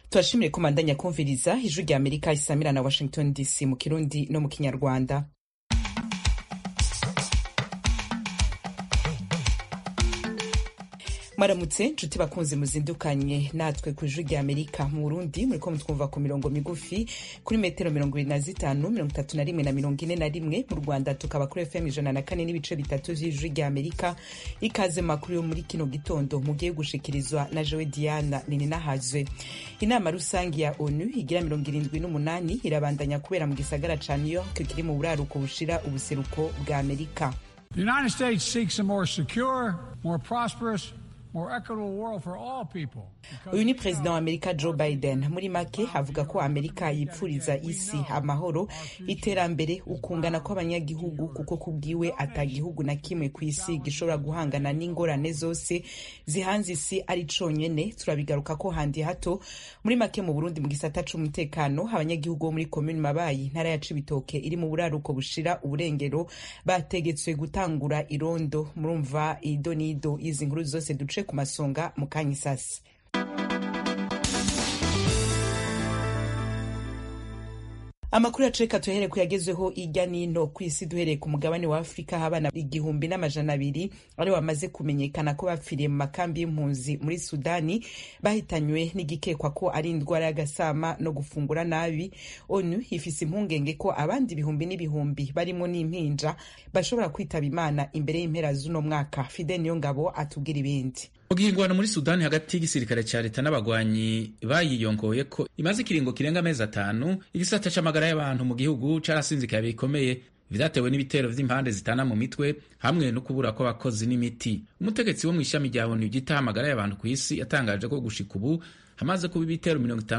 Turashimire ko mandanya kumviriza ijwi rya Amerika isamira na Washington DC mu Kirundi no mu Kinyarwanda. Maramutse nshuti bakunzi muzindukanye natwe ku ijwi rya Amerika. Mu Burundi muriko mutwumva ku mirongo migufi kuri metero 25, 31 na 41. Mu Rwanda tukaba kuri FM 104 n'ibice bitatu vy'ijwi rya Amerika. Ikaze makuru yo muri kino gitondo mugiye gushikirizwa na Joe Diana Nininahazwe. Inama rusangi ya ONU igira 78 irabandanya kubera mu gisagara ca New York kiri mu buraruko bushira ubuseruko bwa Amerika. The United States seeks a more secure, more prosperous, uyu ni President wa Amerika Joe Biden. Muri make avuga ko Amerika yipfuriza isi amahoro, iterambere, ukungana kw'abanyagihugu, kuko kubwiwe atagihugu na kimwe ku isi gishobora guhangana n'ingorane zose zihanze isi ari conyene. Turabigaruka ko handi hato. Muri make mu Burundi mu gisata c'umutekano, abanyagihugu bo muri commune Mabayi ntara ya Cibitoke iri mu buraruko bushira uburengero bategetswe gutangura irondo. Murumva idonido izi nkuru zose duce ku masonga mu kanyisasi. Amakuru yaceka tuhere kuyagezweho irya nino kw'isi, duhereye ku mugabane wa Afrika. Abana 1,200 ari bamaze kumenyekana ko bapfiriye mu makambi y'impunzi muri Sudani bahitanywe n'igikekwa ko ari indwara y'agasama no gufungura nabi. ONU ifise impungenge ko abandi ibihumbi n'ibihumbi barimo n'impinja bashobora kwitaba Imana imbere y'impera z'uno mwaka. Fidel Niyongabo atubwira ibindi. Ogihingwana muri Sudani hagati y'igisirikare ca leta n'abagwanyi bayiyongoye ko imaze ikiringo kirenga amezi 5. Igisata c'amagara y'abantu mu gihugu carasinzikaye bikomeye, vyatewe n'ibitero vy'impande zitana mu mitwe hamwe no kubura kw'abakozi n'imiti. Umutegetsi wo mw'ishami rya ONU gitaha amagara y'abantu kw'isi yatangaje ko gushika ubu hamaze kuba ibitero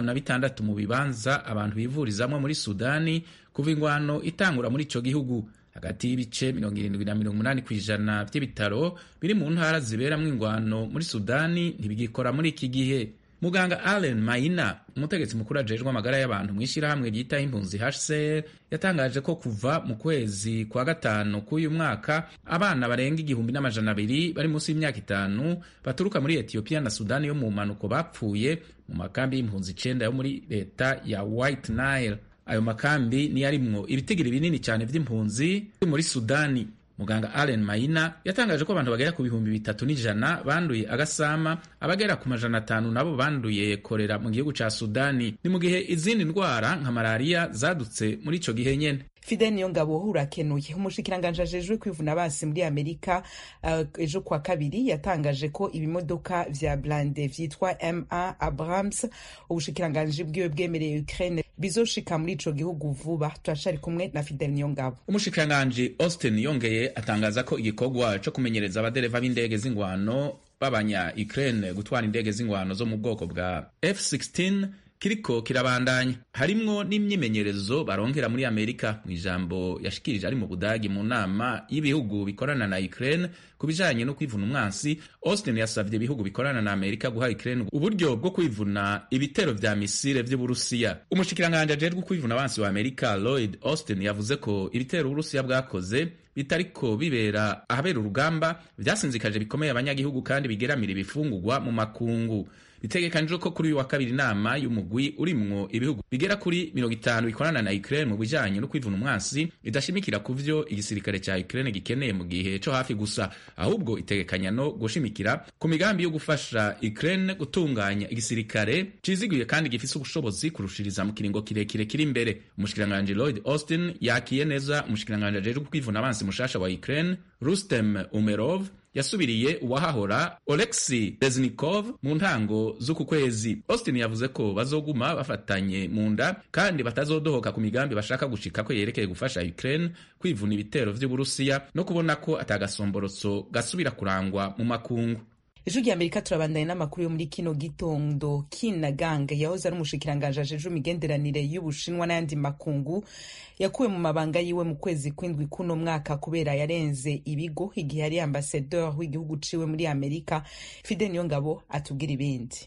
56 mu bibanza abantu bivurizamwo muri Sudani kuva ingwano itangura muri ico gihugu. Hagati y'ibice 70 na 80% vy'ibitaro biri mu ntara ziberamwo ingwano muri Sudani ntibigikora muri iki gihe. Muganga Allen Maina, umutegetsi mukuru ajejwe amagara y'abantu mw'ishirahamwe ryitaho impunzi HCR, yatangaje ko kuva mu kwezi kwa gatanu k'uyu mwaka abana barenga 1,200 bari munsi y'imyaka 5 baturuka muri Ethiopia na Sudani yo mu manuko bapfuye mu makambi y'impunzi 9 yo muri leta ya White Nile. Ayo makambi ni yarimwo ibitigiri binini cyane vy'impunzi muri Sudani. Muganga Allen Maina yatangaje ko abantu bagera ku 3,100 banduye agasama, abagera ku 500 nabo banduye korera mu gihugu ca Sudani. Ni mu gihe izindi ndwara nka malaria zadutse muri ico gihe nyene. Fidel Niyongabo urakenuye. Umushikiranganje ajejwe kwivuna basi muri Amerika ejo kwa kabiri yatangaje ko ibimodoka vya blinde vyitwa M1 Abrams ubushikiranganje bwiwe bwemereye Ukraine bizoshika muri ico gihugu vuba. Turashari kumwe na Fidel Niyongabo. Umushikiranganje Austin yongeye atangaza ko igikorwa co kumenyereza abadereva b'indege z'ingwano babanya Ukraine gutwara indege z'ingwano zo mu bwoko bwa F-16 kiriko kirabandanya. Harimwo n'imyimenyerezo baronkera muri Amerika. Mu ijambo yashikirije ari mu Budagi mu nama y'ibihugu bikorana na Ukraine kubijanye no kwivuna umwansi, Austin yasavye ibihugu bikorana na Amerika guha Ukraine uburyo bwo kwivuna ibitero vya misile vy'Uburusiya. Umushikiranganje ajejwe kwivuna abansi wa Amerika Lloyd Austin yavuze ko ibitero Uburusiya bwakoze bitariko bibera ahabera urugamba vyasinzikaje bikomeye abanyagihugu kandi bigeramira ibifungurwa mu makungu. Bitegekanijwe ko kuri uyu wa kabiri inama y'umugwi urimwo ibihugu bigera kuri 50 bikorana na Ukraine mu bijanye no kwivuna umwansi idashimikira kuvyo igisirikare ca Ukraine gikeneye mu gihe co hafi gusa, ahubwo itegekanya no gushimikira ku migambi yo gufasha Ukraine gutunganya igisirikare ciziguye kandi gifise ubushobozi kurushiriza mu kiringo kirekire kiri imbere. Umushikiranganje Lloyd Austin yakiye neza umushikiranganje ajejwe kwivuna abansi mushasha wa Ukraine Rustem Umerov yasubiriye uwahahora Oleksiy Reznikov mu ntango z'uku kwezi. Austin yavuze ko bazoguma bafatanye mu nda kandi batazodohoka ku migambi bashaka gushika ko yerekeye gufasha Ukraine kwivuna ibitero vy'Uburusiya no kubona ko atagasomborotso gasubira kurangwa mu makungu. Ijwi rya Amerika turabandanya n'amakuru yo muri kino gitondo. Kina Gang yahoze ari umushikiranganje ajejwe imigenderanire y'Ubushinwa n'ayandi makungu yakuwe mu mabanga yiwe mu kwezi kw'indwi kuno mwaka kubera yarenze ibigo igihe yari ambassadeur w'igihugu ciwe muri Amerika. Fidel Niyongabo atubwira ibindi.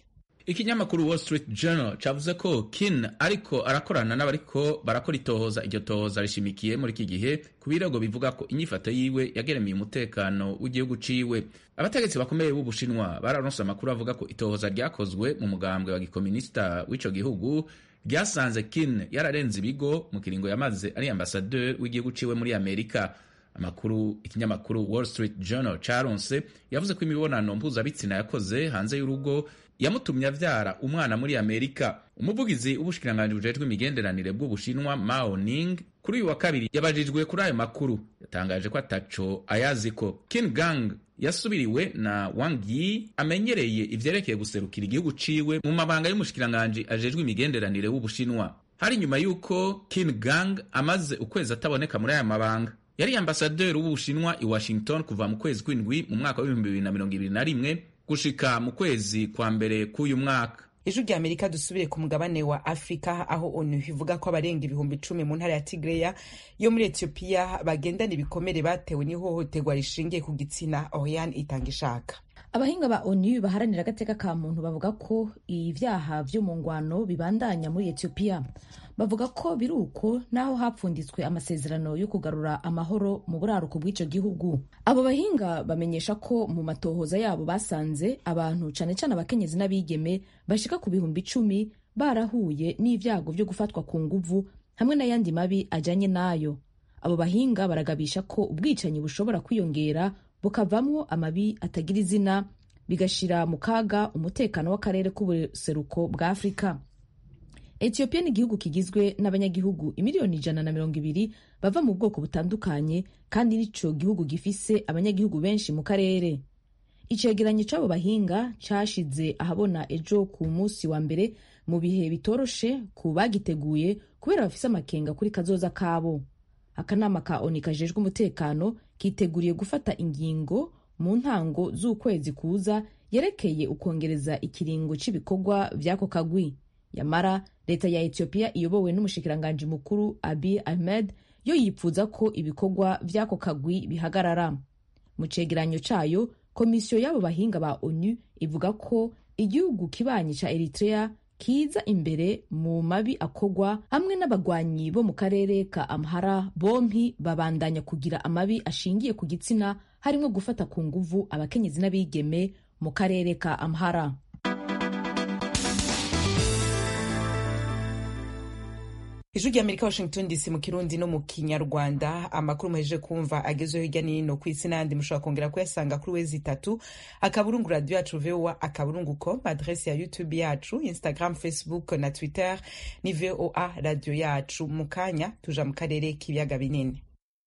Ikinyamakuru Wall Street Journal cavuze ko Kin ariko arakorana n'abariko barakora itohoza. Iryo tohoza rishimikiye muri iki gihe ku birego bivuga ko inyifato yiwe yageramiye umutekano w'igihugu ciwe. Abategetsi bakomeye b'Ubushinwa bararonse amakuru avuga ko itohoza ryakozwe mu mugambwe wa gikomunista w'ico gihugu ryasanze Kin yararenze ibigo mu kiringo yamaze ari ambasaderi w'igihugu ciwe muri Amerika. Amakuru ikinyamakuru Wall Street Journal caronse yavuze ko imibonano mpuzabitsina yakoze hanze y'urugo yamutumye avyara umwana muri Amerika. Umuvugizi w'ubushikiranganji bujejwe imigenderanire bw'Ubushinwa Mao Ning kuri uyu wa kabiri yabajijwe kuri ayo makuru, yatangaje ko ataco ayaziko. Qin Gang yasubiriwe na Wang Yi amenyereye ivyerekeye guserukira igihugu ciwe mu mabanga y'umushikiranganji ajejwe imigenderanire w'Ubushinwa. Hari nyuma yuko Qin Gang amaze ukwezi ataboneka muri aya mabanga. Yari ambasaderi w'Ubushinwa i Washington kuva mu kwezi kw'indwi mu mwaka wa 2021 gushika mu kwezi kwa mbere k'uyu mwaka. Ijwi rya Amerika dusubire ku mugabane wa Afrika aho ONU ivuga ko abarenga 10,000 mu ntara ya Tigray yo muri Ethiopia bagendana ibikomere batewe n'ihohoterwa rishingiye ku gitsina. Oyan itanga ishaka. Abahinga ba ONU baharanira agateka ka muntu bavuga ko ivyaha vyo mu ngwano bibandanya muri Ethiopia. Bavuga ko biruko naho hapfunditswe amasezerano yo kugarura amahoro mu buraruko bw'ico gihugu. Abo bahinga bamenyesha ko mu matohoza yabo basanze abantu cane cane abakenyezi n'abigeme bashika ku 10,000 barahuye n'ivyago vyo gufatwa ku nguvu hamwe n'ayandi mabi ajanye nayo. Abo bahinga baragabisha ko ubwicanyi bushobora kwiyongera bukavamwo amabi atagira izina, bigashira mu kaga umutekano w'akarere k'ubuseruko bwa Afrika. Ethiopia ni igihugu kigizwe n'abanyagihugu 120 bava mu bwoko butandukanye kandi nico gihugu gifise abanyagihugu benshi mu karere. Icegeranyo c'abo bahinga cashize ahabona ejo ku munsi wa mbere mu bihe bitoroshe ku bagiteguye kubera bafise amakenga kuri kazoza kabo. Akanama ka ONU kajejwe umutekano kiteguriye gufata ingingo mu ntango z'ukwezi kuza yerekeye ukongereza ikiringo c'ibikorwa vy'ako kagwi. Yamara leta ya Ethiopia iyobowe n'umushikiranganji mukuru Abiy Ahmed yo yipfuza ko ibikorwa vy'ako kagwi bihagarara. Mu cegeranyo cayo, komisiyo y'abo bahinga ba ONU ivuga ko igihugu kibanyi ca Eritrea kiza imbere mu mabi akogwa hamwe n'abagwanyi bo mu karere ka Amhara. Bompi babandanya kugira amabi ashingiye ku gitsina harimwo gufata ku nguvu abakenyezi n'abigeme mu karere ka Amhara. Ijwi rya Amerika Washington DC mu Kirundi no mu Kinyarwanda. Amakuru muhejeje kumva agezweho hirya no hino kw'isi n'andi mushobora kongera kuyasanga kuri wezi 3 akaburungu radio yacu VOA akaburungu.com, adresse ya YouTube yacu, Instagram, Facebook na Twitter ni VOA radio yacu. Mu kanya tuja mu karere k'ibiyaga binini.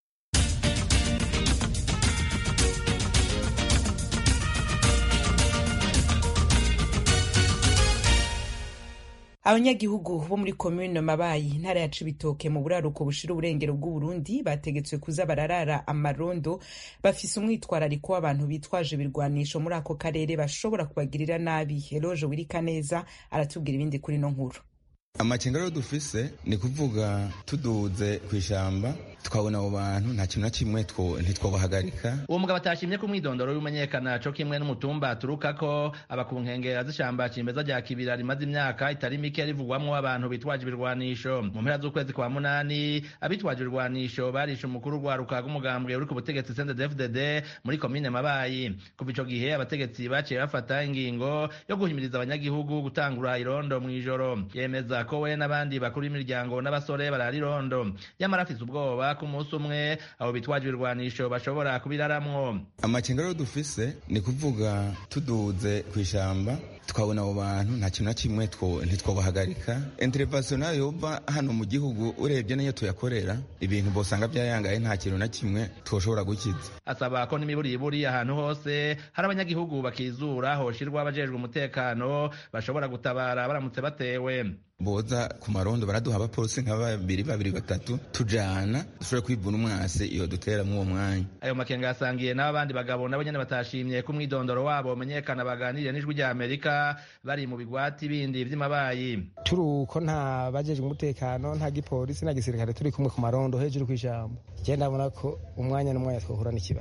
Abanyagihugu bo muri commune Mabayi intara ya Cibitoke mu buraruko bushira uburengero bw'u Burundi bategetswe kuza bararara amarondo bafise umwitwarariko w'abantu bitwaje ibirwanisho muri ako karere bashobora kubagirira nabi. Eloge Wirikaneza aratubwira ibindi kuri no nkuru. Amakenga rero dufise ni kuvuga tuduze kw'ishamba twabona abo bantu nta kintu na kimwe ntitwobahagarika. Uwo mugabo atashimye ku mwidondoro y'umumenyekana co kimwe n'umutumba aturukako aba ku nkengera z'ishamba cimeza rya Kibira rimaze imyaka itari mike rivugwamwo abantu bitwaje ibirwanisho. Mu mpera z'ukwezi kwa munani abitwaje ibirwanisho barishe umukuru rwaruka rw'umugambwe uri ku butegetsi CNDD-FDD muri komine Mabayi. Kuva ico gihe abategetsi baciye bafata ingingo yo guhimiriza abanyagihugu gutangura irondo mw'ijoro. Yemeza ko we n'abandi bakuru imiryango n'abasore barara irondo, yamara afise ubwoba ku munsi umwe abo bitwaje ibirwanisho bashobora kubiraramwo. Amakenga rero dufise ni kuvuga tuduze kw'ishamba twabona abo bantu nta kintu na kimwe ntitwobahagarika. Intervention nayo yoba hano mu gihugu urebye nayo tuyakorera ibintu bosanga byayangaye nta kintu na kimwe twoshobora gukiza. Asaba ko n'imiburiburi ahantu hose hari abanyagihugu bakizura hoshirwa abajejwe umutekano bashobora gutabara baramutse batewe. Boza ku marondo baraduha abapolisi nka 2-3 tujana dushobora kwivuna umwase iyo dutera mu uwo mwanya. Ayo makenga yasangiye n'abandi bagabo nabo nyene batashimye ku mwidondoro wabo menyekana baganiriye n'Ijwi rya Amerika bari mu bigwati bindi vy'Imabayi. Turuko nta bajejwe umutekano nta gipolisi na gisirikare turi kumwe ku marondo hejuru kw'ijambo. Je ndabona ko umwanya n'umwanya twohura n'ikibazo.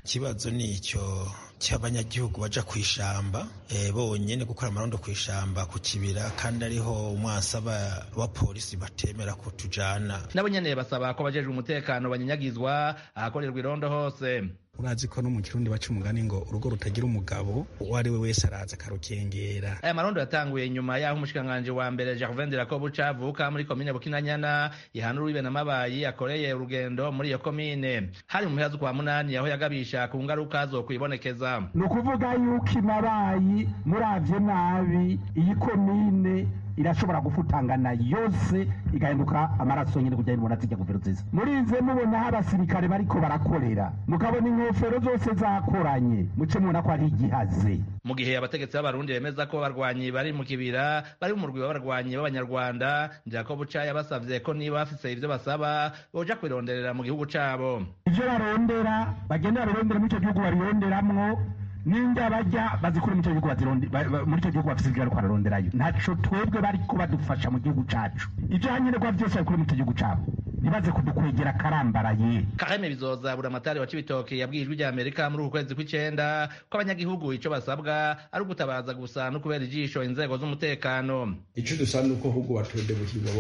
ikibazo ni icyo cy'abanyagihugu baja kwishamba bonyene gukora amarondo kwishamba ku kibira kandi ariho umwasaba wa polisi batemera ko tujana nabo nyene basaba ko bajejwe umutekano banyanyagizwa ahakorerwa irondo hose. Urazi ko no mu Kirundi baca umugani ngo urugo rutagira umugabo uwo ari we wese araza akarukengera. Aya marondo yatanguye nyuma y'aho umushikanganje wa mbere Gervais Ndirakobuca avuka muri komine Bukinanyana ihanura ibe n'amabayi akoreye urugendo muri iyo komine. Hari mu mpera z'ukwa munani aho yagabisha ku ngaruka zo kwibonekeza. Ni ukuvuga yuko imabayi muravye nabi iyi komine irashobora gufutangana yose igahinduka amaraso nyine kujya ibona zijya guveruziza. Murinze mubona aho abasirikare bariko barakorera mukabona inkofero zose zakoranye muce mubona ko ari igihaze. Mu gihe abategetsi b'abarundi bemeza ko barwanyi bari mu kibira bari mu murwi w'abarwanyi b'abanyarwanda, Ndirakobuca yabasavye ko niba bafise ivyo basaba boja kwironderera mu gihugu cabo. Ivyo barondera bagenda barondera mu ico gihugu baronderamwo ninga bajya bazikura mu gihugu muri icyo gihugu bafite ibyo baronderayo ntaco twebwe bariko badufasha mu gihugu cacu ivyo hanyenerwa byose bakura mu gihugu cabo nibaze kudukwegera karambaraye. Kaheme Bizoza buramatari wa Cibitoke yabwiye ijwi rya Amerika muri uku kwezi kw'icenda ko abanyagihugu ico basabwa ari ugutabaza gusa no kubera ijisho inzego z'umutekano. Ico dusaba nuko ahubwo batodebukirwa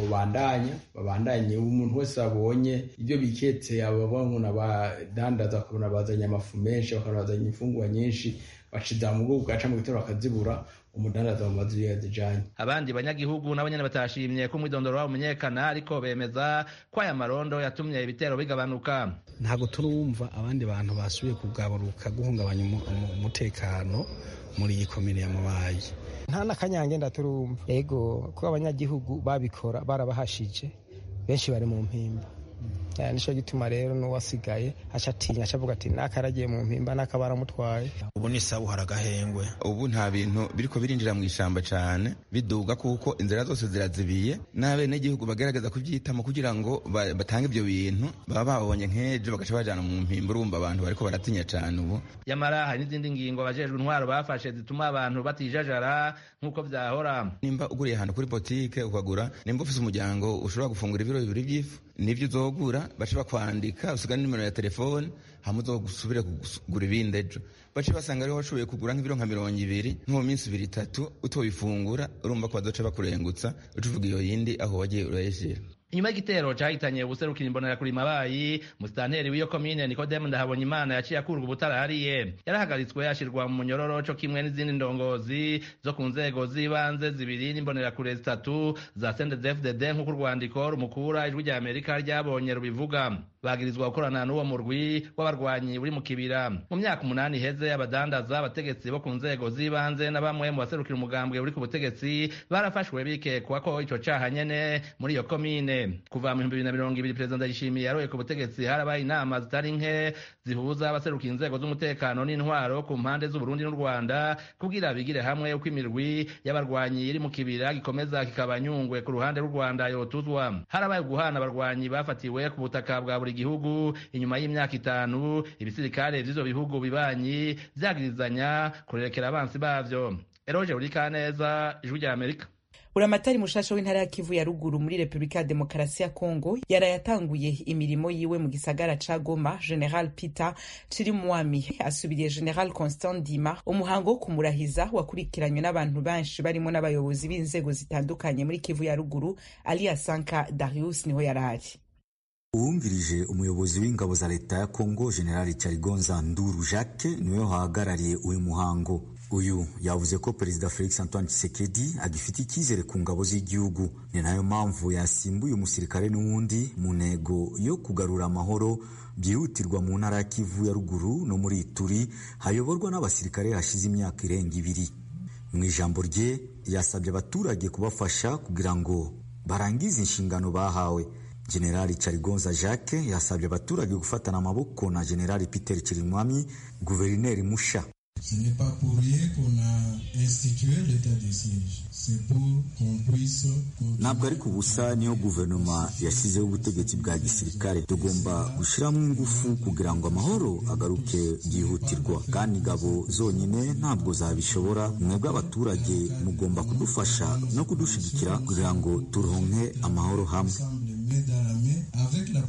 babandanye umuntu wese abonye ibyo biketse ababonye n'abadandaza kubona bazanye amafu menshi bakanabazanya imfungwa nyinshi baciza mu bwo gaca mu bitero bakazibura umudandaza mu mazu yazijanye. Abandi banyagihugu nabo nyene batashimye ko umwidondoro wabo umenyekana ariko bemeza ko aya marondo yatumye ibitero bigabanuka. Ntago turumva abandi bantu basubiye kugabaruka guhungabanya umutekano muri iyi komine ya Mabayi. Nta nakanyange ndaturumva ego ko abanyagihugu babikora barabahashije benshi bari mu mpimba. Nisho gituma rero n'uwasigaye acatinya acavuga ati nakaragiye mu mpimba nakabara mutwaye. Ubu ni sabu haragahengwe. Ubu nta bintu biriko birinjira mu ishamba cyane biduga kuko inzira zose zirazibiye n'abene igihugu bagerageza kuvyitamo kugira ngo batange ibyo bintu baba babonye nk'ejo bagaca bajana mu mpimba. Urumva abantu bariko baratinya cyane ubu. Yamara hari n'izindi ngingo abajejwe intwaro bafashe zituma abantu batijajara nk'uko vyahora. Nimba uguriye ahantu kuri botike ukagura, nimba ufise umuryango ushobora gufungura ibiro bibiri by'ifu nivyo uzogura bace bakwandika usigana nimero ya telefone hamwe uzogusubire kugura ibindi ejo bace basanga ariho washoboye kugura nk'ibiro nka 200 nko minsi 2-3 utobifungura urumva ko bazoca bakurengutsa ucuvuga iyo yindi aho wagiye urayeshera. Inyuma y'igitero cahitanye ubuserukira imbonera kuri Mabayi, musitanteri w'iyo komine Nikodemu Ndahabonyimana yaciye akurwa ubutarahariye. Yarahagaritswe yashirwa mu munyororo co kimwe n'izindi ndongozi zo ku nzego z'ibanze zibiri n'imbonera kure 3 za CNDD-FDD nk'uko urwandiko rumukura ijwi rya Amerika ryabonye rubivuga. Bagirizwa gukorana n'uwo murwi w'abarwanyi uri mu kibira. Mu myaka 8 iheze abadandaza abategetsi bo ku nzego z'ibanze na bamwe mu baserukira umugambwe uri ku butegetsi barafashwe bikekwa ko ico caha nyene muri iyo komine. Kuva mu 2020 Perezida Ndayishimiye yaroye ku butegetsi harabaye inama zitari nke zihuza abaserukira inzego z'umutekano n'intwaro ku mpande z'u Burundi n'u Rwanda kugira bigire hamwe uko imirwi y'abarwanyi iri mu kibira gikomeza kikabanyungwe ku ruhande rw'u Rwanda yotuzwa. Harabaye guhana abarwanyi bafatiwe ku butaka bwa buri gihugu inyuma y'imyaka 5 ibisirikare vy'ivyo bihugu bibanyi vyagirizanya kurerekera abansi bavyo. Eroje Urikaneza, Ijwi rya Amerika. Buramatari mushasha w'intara ya Kivu ya ruguru muri Republika ya Demokarasi ya Kongo yarayatanguye imirimo yiwe mu gisagara ca Goma. General Peter Chirimwami asubiriye General Constant Ndima. Umuhango wo kumurahiza wakurikiranywe n'abantu benshi barimo n'abayobozi b'inzego zitandukanye muri Kivu ya ruguru. Alias Sanka Darius niho yarahari. Uwungirije umuyobozi w'ingabo za leta ya Kongo General Charigonza Nduru Jacques niwe wahagarariye uyu muhango. Uyu yavuze ko Perezida Felix Antoine Tshisekedi agifite icyizere ku ngabo z'igihugu, ni nayo mpamvu yasimbuye umusirikare n'uwundi mu ntego yo kugarura amahoro byihutirwa mu ntara ya Kivu ya ruguru no muri Ituri hayoborwa n'abasirikare hashize imyaka irenga 2. Mu ijambo rye yasabye abaturage kubafasha kugira ngo barangize inshingano bahawe. Generali Charigonza Jacques yasabye abaturage gufatana amaboko na Generali Peter Chirimwami, guverineri musha. Ce n'est pas pour rien qu'on a institué l'état de siège. C'est pour qu'on puisse... Ntabwo ari kubusa niyo guverinoma yashyizeho ubutegetsi bwa gisirikare. Tugomba gushyiramo ingufu kugira ngo amahoro agaruke byihutirwa, kandi ingabo zonyine ntabwo zabishobora. Mwebwe abaturage mugomba kudufasha no kudushigikira kugira ngo turonke amahoro hamwe.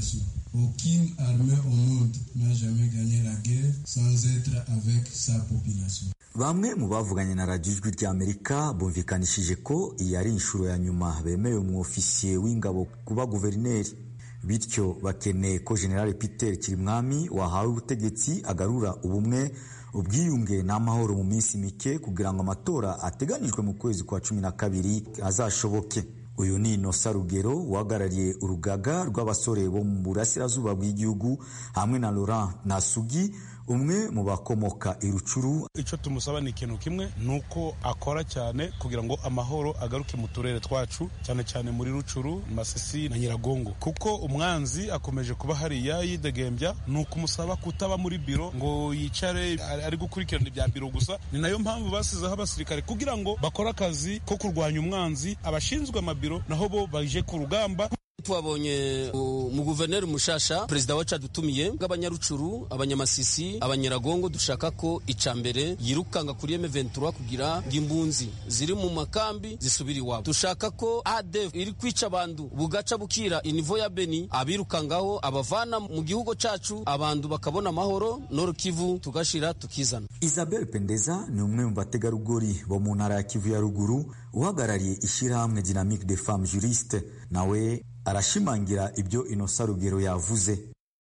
population. Aucune armée au monde n'a jamais gagné la guerre sans être avec sa population. Bamwe mu bavuganye na radiyo ijwi ry'Amerika bumvikanishije ko iyi ari inshuro ya nyuma bemewe mu ofisiye w'ingabo kuba guverineri, bityo bakeneye ko General Peter Kirimwami wahawe ubutegetsi agarura ubumwe, ubwiyunge n'amahoro mu minsi mike kugira ngo amatora ateganijwe mu kwezi kwa 12 azashoboke. Uyu ni Innocent Rugero uhagarariye urugaga rw'abasore bo mu burasirazuba bw'igihugu hamwe na Laurent Nasugi, umwe mu bakomoka i Rucuru. Icyo tumusaba ni ikintu kimwe, nuko akora cyane kugira ngo amahoro agaruke mu turere twacu, cyane cyane muri Rucuru, Masisi na Nyiragongo, kuko umwanzi akomeje kuba hariya yidegembya. Nuko umusaba kutaba muri biro ngo yicare ari gukurikirana ibya biro gusa. Ni nayo mpamvu basizeho abasirikare kugira ngo bakore akazi ko kurwanya umwanzi, abashinzwe amabiro naho bo baje ku rugamba. Twabonye mu guverineri mushasha perezida wacu adutumiye bw'abanyarucuru, abanyamasisi, abanyiragongo. Dushaka ko icambere yirukanga kuri M23 kugira ngo imbunzi ziri mu makambi zisubira iwabo. Dushaka ko ADF iri kwica abantu bugaca bukira inivo ya Beni abirukangaho abavana mu gihugu cacu, abantu bakabona amahoro, Nord Kivu tugashira tukizana. Isabel Pendeza ni umwe mu bategarugori bo mu ntara ya Kivu ya ruguru uhagarariye ishyirahamwe Dynamique des Femmes Juristes, nawe arashimangira ibyo Innocent Rugero yavuze.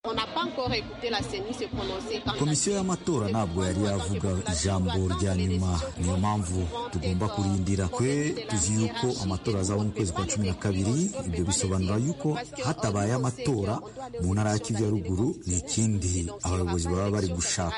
Komisiyo y'amatora ntabwo yari yavuga ijambo rya nyuma, niyo mpamvu tugomba kurindira. Twe tuzi yuko amatora azaba mu kwezi kwa 12. Ibyo bisobanura yuko hatabaye amatora mu ntara ya Kivu ya ruguru ni ikindi abayobozi baba bari gushaka.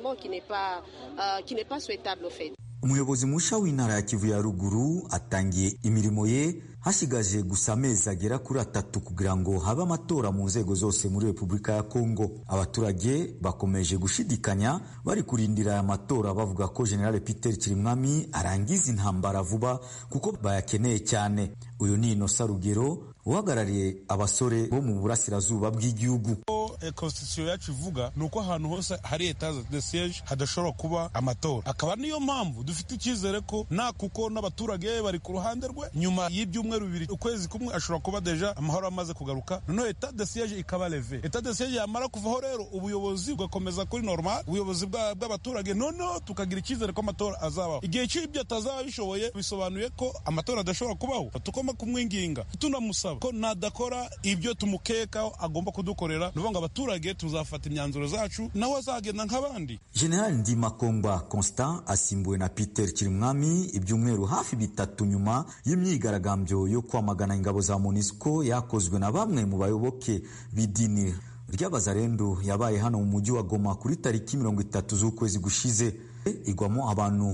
Umuyobozi musha w'intara ya Kivu ya ruguru atangiye imirimo ye hasigaje gusa amezi agera kuri 3 kugira ngo habe amatora mu nzego zose muri Repubulika ya Kongo. Abaturage bakomeje gushidikanya bari kurindira aya matora bavuga ko General Peter Kirimwami arangiza intambara vuba kuko bayakeneye cyane. Uyu ni Innocent Rugero uhagarariye abasore bo mu burasirazuba bw'igihugu. Constitution yacu ivuga nuko ahantu hose hari etat de siege hadashobora kuba amatora. Akaba niyo mpamvu dufite icyizere ko kuko n'abaturage bari ku ruhande rwe, nyuma y'ibyumweru 2 ukwezi kumwe ashobora kuba deja amahoro amaze kugaruka, noneho etat de siege ikaba leve. Etat de siege yamara kuvaho rero ubuyobozi bugakomeza kuri normal, ubuyobozi bw'abaturage, noneho tukagira icyizere ko amatora azabaho. Igihe cy'ibyo atazaba bishoboye bisobanuye ko amatora adashobora kubaho. Tukoma kumwinginga tunamusaba ko nadakora ibyo tumukekaho agomba kudukorera, nuvuga abaturage tuzafata imyanzuro zacu nawe azagenda nk'abandi. General Ndimakongwa Constant asimbuwe na Peter Kirimwami ibyumweru hafi 3 nyuma y'imyigaragambyo yo kwamagana ingabo za MONUSCO yakozwe na bamwe mu bayoboke b'idini ry'Abazarendo yabaye hano mu mujyi wa Goma kuri tariki 30 z'ukwezi gushize. Igwamo abantu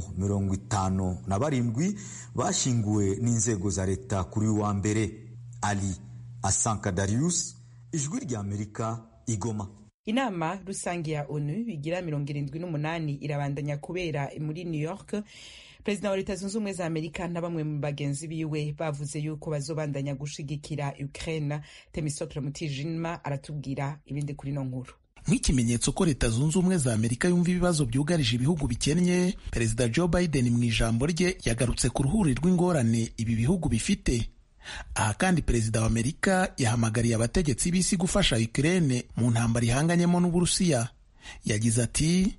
57 bashinguwe n'inzego za leta kuri wa mbere. Ali Asanka Darius, Ijwi ry'Amerika, Igoma. Inama rusange ya ONU igira 78 irabandanya kubera muri New York. Perezida wa Leta Zunze Ubumwe za Amerika na bamwe mu bagenzi biwe bavuze yuko bazobandanya gushigikira Ukraine. Temistocle Mutijima aratubwira ibindi kuri no nkuru. Nk'ikimenyetso ko Leta Zunze Ubumwe za Amerika yumva ibibazo byugarije ibihugu bikennye, Perezida Joe Biden mu ijambo rye yagarutse ku ruhuri rw'ingorane ibi bihugu bifite. Aha kandi Perezida wa Amerika yahamagariye abategetsi b'isi gufasha Ukraine mu ntambara ihanganyemo n'Uburusiya. Yagize ati,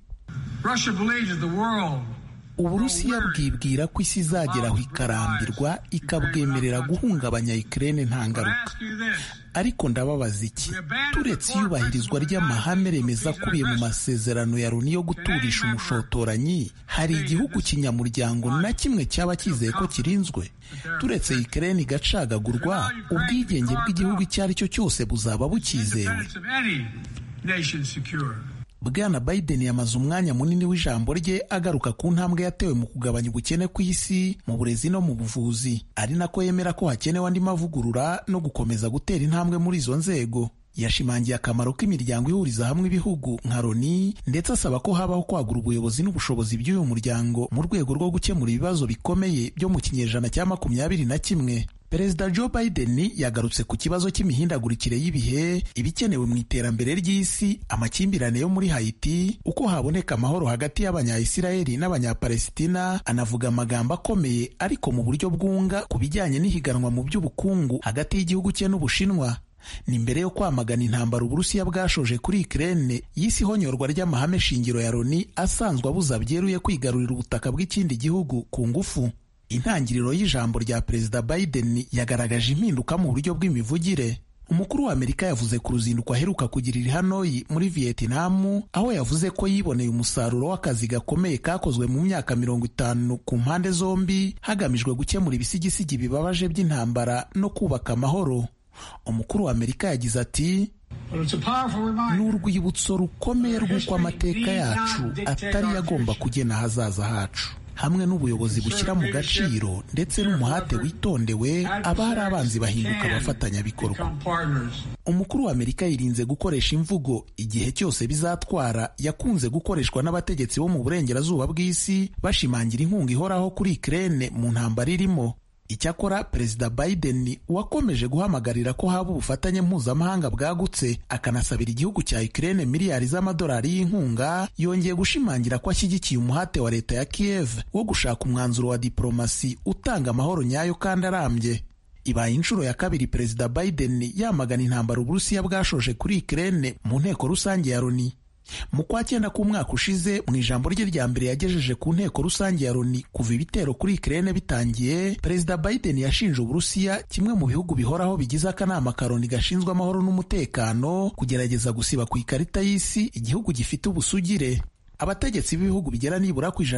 Uburusiya bwibwira ko isi izageraho ikarambirwa ikabwemerera guhungabanya Ukraine nta ngaruka. Ariko ndababaza iki? Turetse iyubahirizwa ry'amahame remezo akubiye mu masezerano ya Loni yo guturisha umushotoranyi, hari igihugu kinyamuryango na kimwe cyaba cyizeye ko kirinzwe? Turetse Ukraine igacagagurwa, ubwigenge bw'igihugu icyo ari cyo cyose buzaba bukizewe. Bwana Biden yamaze umwanya munini w'ijambo rye agaruka ku ntambwe yatewe mu kugabanya ubukene ku isi mu burezi no mu buvuzi, ari nako yemera ko hakenewe andi mavugurura no gukomeza gutera intambwe muri izo nzego. Yashimangiye akamaro k'imiryango ihuriza hamwe ibihugu nka Loni, ndetse asaba ko habaho kwagura ubuyobozi n'ubushobozi by'uyu muryango mu rwego rwo gukemura ibibazo bikomeye byo mu kinyejana cya 21. Perezida Joe Biden yagarutse ku kibazo cy'imihindagurikire y'ibihe, ibikenewe mu iterambere ry'isi, amakimbirane yo muri Haiti, uko haboneka amahoro hagati y'Abanya-Isiraheli n'Abanya-Palestina. Anavuga amagambo akomeye ariko mu buryo bwunga ku bijyanye n'ihiganwa mu by'ubukungu hagati y'igihugu cye n'Ubushinwa. ni mbere yo kwamagana intambara Uburusiya bwashoje kuri Ukraine yise ihonyorwa ry'amahame shingiro ya Loni asanzwe abuza byeruye kwigarurira ubutaka bw'ikindi gihugu ku ngufu. Intangiriro y'ijambo rya Perezida Biden yagaragaje impinduka mu buryo bw'imivugire. Umukuru wa Amerika yavuze ku ruzinduko aheruka kugirira i Hanoi muri Vietnam, aho yavuze ko yiboneye umusaruro w'akazi gakomeye kakozwe mu myaka 50 ku mpande zombi hagamijwe gukemura ibisigisigi bibabaje by'intambara no kubaka amahoro. Umukuru wa Amerika yagize ati, ni urwibutso rukomeye rw'uko amateka yacu atari yagomba kugena ahazaza hacu. Hamwe n'ubuyobozi bushyira mu gaciro ndetse n'umuhate witondewe, abari abanzi bahinduka abafatanyabikorwa. Umukuru wa Amerika yirinze gukoresha imvugo igihe cyose bizatwara yakunze gukoreshwa n'abategetsi bo mu burengerazuba bw'isi bashimangira inkunga ihoraho kuri Ukraine mu ntambara irimo. Icyakora Perezida Biden wakomeje guhamagarira ko haba ubufatanye mpuzamahanga bwagutse akanasabira igihugu cya Ukraine miliyari z'amadolari y'inkunga, yongeye gushimangira ko ashyigikiye umuhate wa leta ya Kiev wo gushaka umwanzuro wa diplomasi utanga amahoro nyayo kandi arambye. Ibaye inshuro ya kabiri Perezida Biden yamagana intambara Uburusiya bwashoje kuri Ukraine mu nteko rusange ya Loni. Mu kwa 9 k'umwaka ushize, mu ijambo rye rya mbere yagejeje ku nteko rusange ya Loni kuva ibitero kuri Ukraine bitangiye, Perezida Biden yashinje Uburusiya, kimwe mu bihugu bihoraho bigize akanama ka Loni gashinzwe amahoro n'umutekano, kugerageza gusiba ku ikarita y'isi igihugu gifite ubusugire. Abategetsi b'ibihugu bigera nibura ku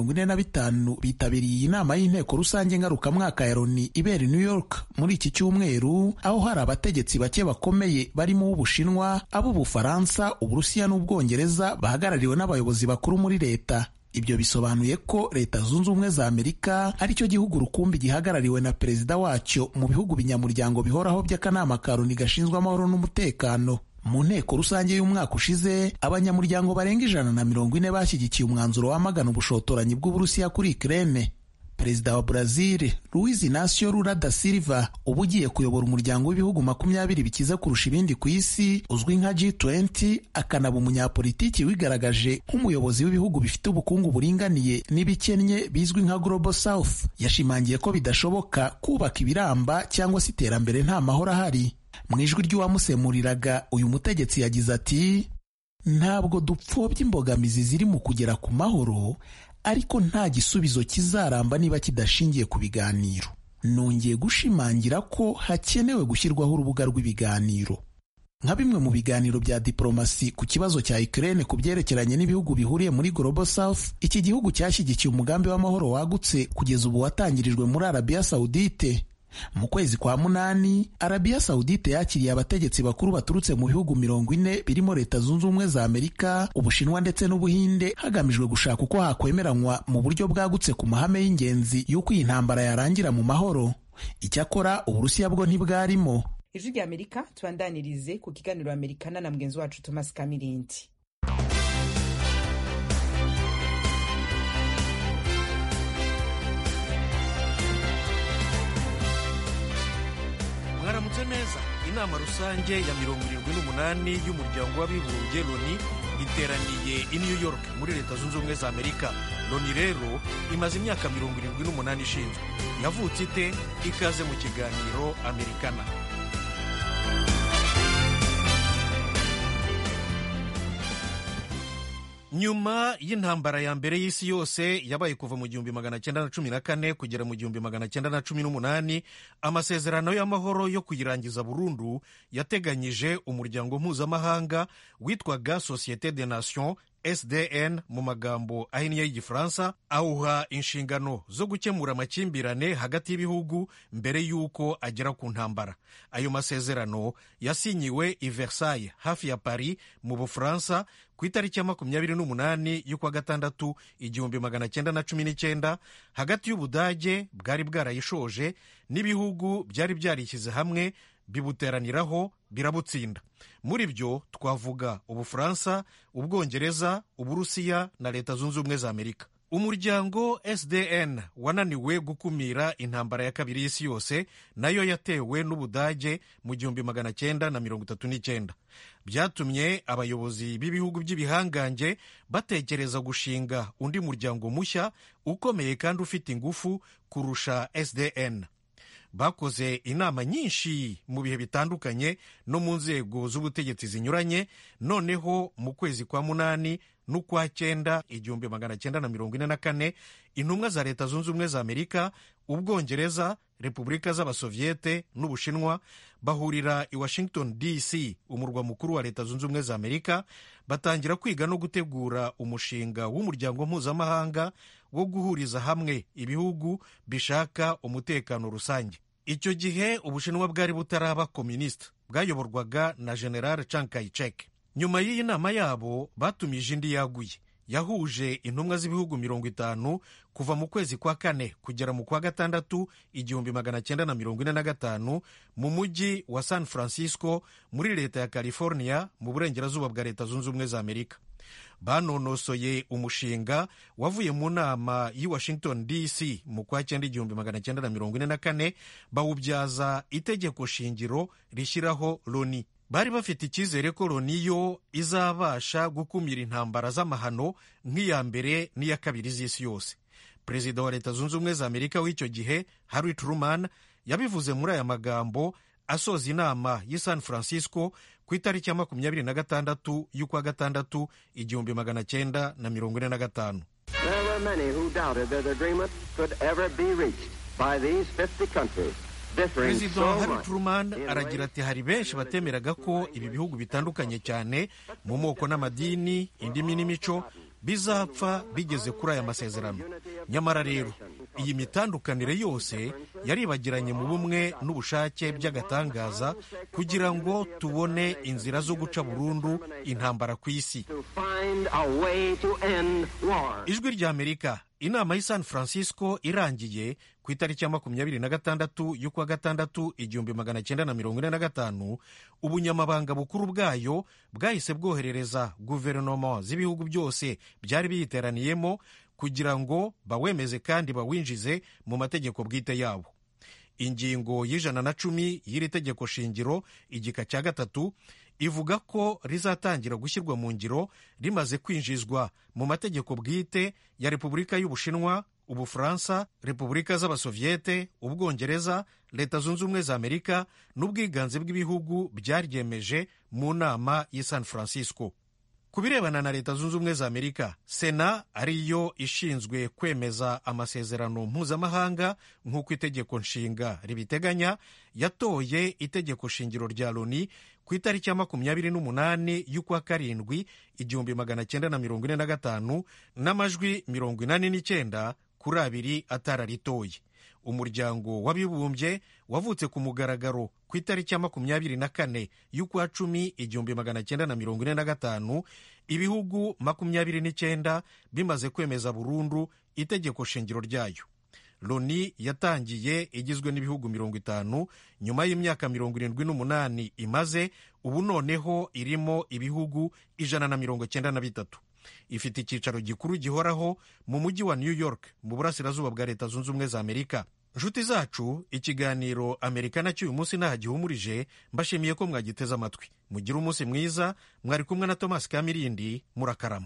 145 bitabiriye iyi nama y'inteko rusange ngarukamwaka ya Loni ibera i New York muri iki cyumweru, aho hari abategetsi bake bakomeye barimo uBushinwa, ab'Ubufaransa, Uburusiya n'Ubwongereza bahagarariwe n'abayobozi bakuru muri leta. Ibyo bisobanuye ko Leta Zunze Ubumwe za Amerika ari cyo gihugu rukumbi gihagarariwe na perezida wacyo mu bihugu binyamuryango bihoraho by'akanama ka Loni gashinzwe amahoro n'umutekano. Mu nteko rusange y'umwaka ushize, abanyamuryango barenga 140 bashyigikiye umwanzuro wamagana ubushotoranyi bw'Uburusiya kuri Ukraine. Perezida wa Brazil Luiz Inácio Lula da Silva ubu ugiye kuyobora umuryango w'ibihugu 20 bikize kurusha ibindi ku isi uzwi nka G20, akanaba umunyapolitiki wigaragaje nk'umuyobozi w'ibihugu bifite ubukungu buringaniye n'ibikennye bizwi nka Global South, yashimangiye ko bidashoboka kubaka ibiramba cyangwa se iterambere nta mahoro ahari. Mu ijwi ry'uwamusemuriraga, uyu mutegetsi yagize ati, ntabwo dupfobya imbogamizi ziri mu kugera ku mahoro, ariko nta gisubizo kizaramba niba kidashingiye ku biganiro. Nongeye gushimangira ko hakenewe gushyirwaho urubuga rw'ibiganiro. Nka bimwe mu biganiro bya diplomasi ku kibazo cya Ukraine ku byerekeranye n'ibihugu bihuriye muri Global South, iki gihugu cyashyigikiye umugambi w'amahoro wagutse kugeza ubu watangirijwe muri Arabia Saudite. Mu kwezi kwa 8, Arabia Saudite yakiriye abategetsi bakuru baturutse mu bihugu 40 birimo Leta Zunze Ubumwe za Amerika, Ubushinwa ndetse n'Ubuhinde, hagamijwe gushaka uko hakwemeranywa mu buryo bwagutse ku mahame y'ingenzi y'uko iyi ntambara yarangira mu mahoro. Icyakora Uburusiya bwo ntibwarimo. Ijwi rya Amerika tubandanirize ku kiganiro Amerikana na mgenzi wacu Thomas Kamirindi. Mwaramutse neza. Inama rusange ya 78 y'umuryango w'abibumbye Loni iteraniye i New York muri Leta Zunze Ubumwe za Amerika. Loni rero imaze imyaka 78 ishinzwe. Yavutse ite? Ikaze mu kiganiro Amerikana. Nyuma y'intambara ya mbere y'isi yose yabaye kuva mu 1914 kugera mu 1918, amasezerano y'amahoro yo kuyirangiza burundu yateganyije umuryango mpuzamahanga witwaga Société des Nations SDN mu magambo ahinnye y'Igifaransa, awuha inshingano zo gukemura amakimbirane hagati y'ibihugu mbere y'uko agera ku ntambara. Ayo masezerano yasinyiwe i Versailles hafi ya Paris mu Bufaransa ku itariki ya 28 y'ukwa gatandatu 1919 hagati y'Ubudage bwari bwarayishoje n'ibihugu byari byarishyize hamwe bibuteraniraho birabutsinda. Muri byo twavuga Ubufaransa, Ubwongereza, Uburusiya na Leta Zunze Ubumwe za Amerika. Umuryango SDN wananiwe gukumira intambara ya kabiri y'isi yose, nayo yatewe n'Ubudage mu 1939. Byatumye abayobozi b'ibihugu by'ibihangange batekereza gushinga undi muryango mushya ukomeye kandi ufite ingufu kurusha SDN. bakoze inama nyinshi mu bihe bitandukanye no mu nzego z'ubutegetsi zinyuranye. Noneho mu kwezi kwa munani n'ukwa cyenda 1944 intumwa za Leta Zunze Ubumwe za Amerika, Ubwongereza, Repubulika z'Abasoviyete n'Ubushinwa bahurira i Washington DC, umurwa mukuru wa Leta Zunze Ubumwe za Amerika, batangira kwiga no gutegura umushinga w'umuryango mpuzamahanga wo guhuriza hamwe ibihugu bishaka umutekano rusange. Icyo gihe Ubushinwa bwari butaraba komunista, bwayoborwaga na General Chiang Kai-shek. Nyuma y'iyi nama yabo batumije indi yaguye yahuje intumwa z'ibihugu 50 kuva mu kwezi kwa kane kugera mu kwa gatandatu 1945 mu mujyi wa San Francisco muri leta ya California mu burengerazuba bwa Leta Zunze Ubumwe za Amerika. Banonosoye umushinga wavuye mu nama y'i Washington DC mu kwa cyenda 1944 bawubyaza itegeko shingiro rishyiraho Loni. Bari bafite icyizere ko Loni yo izabasha gukumira intambara z'amahano nk'iya mbere n'iya kabiri z'isi yose. Perezida wa Leta Zunze Ubumwe za Amerika w'icyo gihe Harry Truman yabivuze muri aya magambo asoza inama y'i San Francisco ku itariki ya 26 y'ukwa gatandatu 1945. There were many who doubted that agreement could ever be reached by these 50 countries. Perezida Harry Truman aragira ati hari benshi batemeraga ko ibi bihugu bitandukanye cyane mu moko n'amadini, indimi n'imico bizapfa bigeze kuri aya masezerano. Nyamara rero iyi mitandukanire yose yaribagiranye mu bumwe n'ubushake by'agatangaza kugira ngo tubone inzira zo guca burundu intambara ku isi. Ijwi rya Amerika, inama y'i San Francisco irangiye ku itariki ya 26 y'ukwa gatandatu 1945, ubunyamabanga bukuru bwayo bwahise bwoherereza guverinoma z'ibihugu byose byari biyiteraniyemo kugira ngo bawemeze kandi bawinjize mu mategeko bwite yabo. Ingingo y'110 y'iri tegeko shingiro igika cya 3 ivuga ko rizatangira gushyirwa mu ngiro rimaze kwinjizwa mu mategeko bwite ya Repubulika y'Ubushinwa, Ubufaransa, Repubulika z'Abasoviyete, Ubwongereza, Leta Zunze Ubumwe za Amerika n'ubwiganze bw'ibihugu byaryemeje mu nama y'i San Francisco. Ku birebana na Leta Zunze Ubumwe za Amerika, Sena ariyo ishinzwe kwemeza amasezerano mpuzamahanga nk'uko itegeko nshinga ribiteganya, yatoye itegeko shingiro rya Loni ku itariki ya 28 y'ukwa karindwi 1945 n'amajwi 89 kuri 2 atararitoye. Umuryango w'Abibumbye wavutse ku mugaragaro ku itariki ya 24 y'ukwa 10 1945, ibihugu 29 bimaze kwemeza burundu itegeko shingiro ryayo. Loni yatangiye igizwe n'ibihugu 50 nyuma y'imyaka 78 imaze, ubu noneho irimo ibihugu 193. Ifite icyicaro gikuru gihoraho mu mujyi wa New York mu burasirazuba bwa Leta Zunze Ubumwe za Amerika. Nshuti zacu, ikiganiro Amerikana cy'uyu munsi nahagihumurije, mbashimiye ko mwagiteze amatwi. Mugire umunsi mwiza, mwari kumwe na Thomas Kamirindi, murakarama.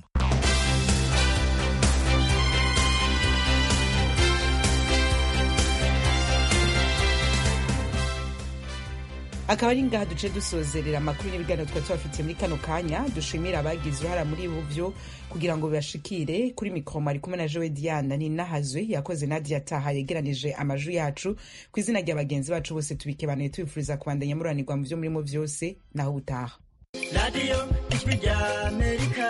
akaba ari ngaha duce dusozerera amakuru n'ibiganiro twari tubafitiye muri kano kanya. Dushimira abagize uruhara muri buvyo kugira ngo bibashikire. Kuri mikoro ari kumwe na Joe Diana Ninahazwe, yakoze Nadia Taha yegeranije amajwi yacu. Ku izina rya bagenzi bacu bose tubikebanuye tubifuriza kubandanya muranirwa mu byo murimo byose, naho ubutaha. Radio Ijwi rya Amerika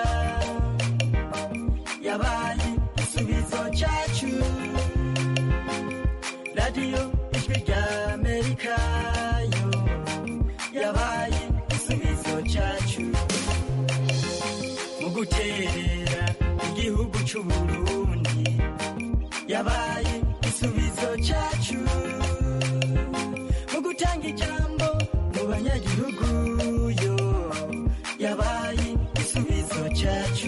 yabaye igisubizo cyacu. Radio Ijwi rya Amerika yabaye igisubizo cyacu mu guterera igihugu cy'u Burundi. Yabaye igisubizo cyacu mu gutanga ijambo mu banyagihugu yo. Yabaye igisubizo cyacu.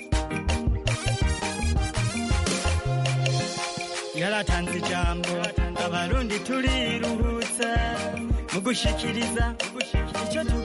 Yaratanze ijambo abarundi turiruhutsa mu gushikiriza icyo